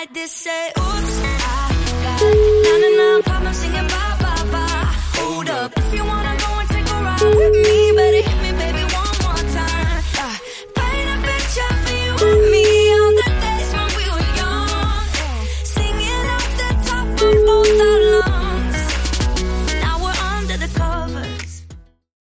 like this, say, oops, I got na-na-na problems singing ba-ba-ba. Hold up, if you